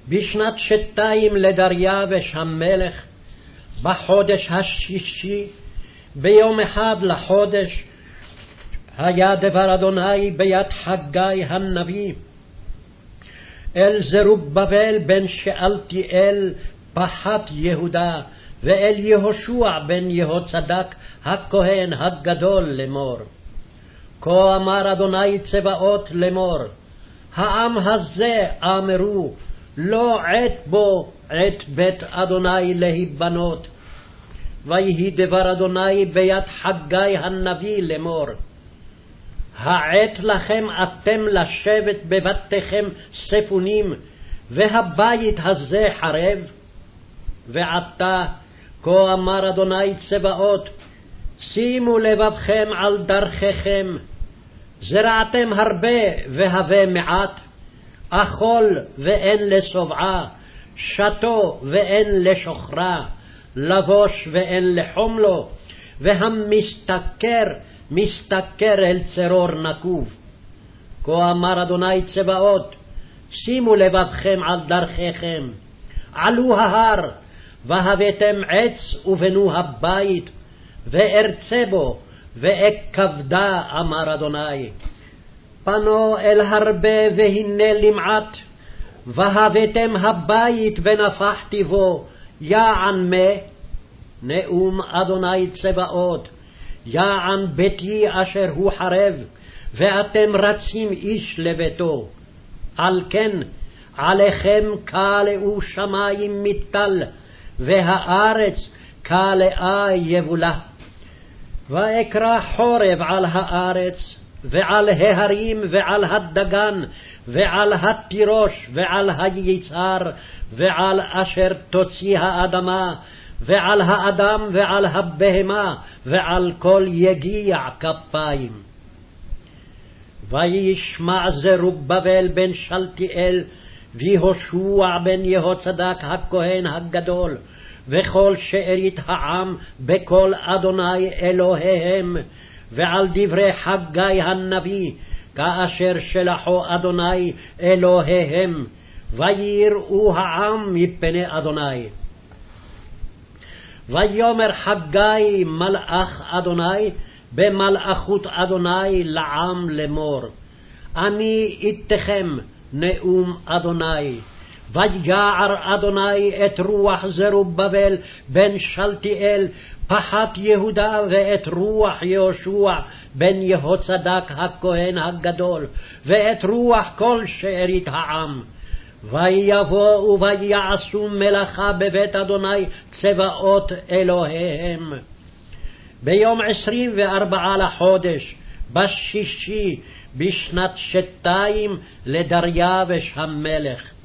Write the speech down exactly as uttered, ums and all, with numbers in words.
בשנת שתיים לדריווש המלך, בחודש השישי, ביום אחד לחודש, היה דבר אדוני ביד חגי הנביא, אל זרובבל בן שאלתיאל פחת יהודה, ואל יהושע בן יהוצדק הכהן הגדול לאמור. כה אמר אדוני צבאות לאמור, העם הזה אמרו, לא עת בו עת בית אדוני להיבנות. ויהי דבר אדוני ביד חגי הנביא לאמור, העת לכם אתם לשבת בבתיכם ספונים, והבית הזה חרב? ועתה, כה אמר אדוני צבאות, שימו לבבכם על דרכיכם, זרעתם הרבה והווה מעט, אכול ואין לשובעה, שתו ואין לשוכרה, לבוש ואין לחום לו, והמשתכר משתכר אל צרור נקוב. כה אמר אדוני צבאות, שימו לבבכם על דרכיכם, עלו ההר, והבאתם עץ ובנו הבית, וארצה בו, ואכבדה, אמר אדוני. פנו אל הרבה והנה למעט, והבאתם הבית ונפחתי בו, יען מה? נאום אדוני צבאות, יען ביתי אשר הוא חרב, ואתם רצים איש לביתו. על כן עליכם קלעו שמים מטל, והארץ קלעה יבולה. ואקרא חורב על הארץ, ועל ההרים, ועל הדגן, ועל התירוש, ועל היצהר, ועל אשר תוציא האדמה, ועל האדם, ועל הבהמה, ועל כל יגיע כפיים. וישמע זרובבל בן שלתיאל, ויהושע בן יהוצדק הכהן הגדול, וכל שארית העם בקול אדוני אלוהיהם, ועל דברי חגי הנביא, כאשר שלחו אדוני אלוהיהם, ויראו העם מפני אדוני. ויאמר חגי מלאך אדוני במלאכות אדוני לעם לאמור, אני איתכם, נאום אדוני. ויער אדוני את רוח זרובבל בן שלתיאל פחת יהודה, ואת רוח יהושע בן יהוצדק הכהן הגדול, ואת רוח כל שארית העם. ויבואו ויעשו מלאכה בבית אדוני צבאות אלוהיהם. ביום עשרים וארבעה לחודש, בשישי, בשנת שתיים לדריווש המלך.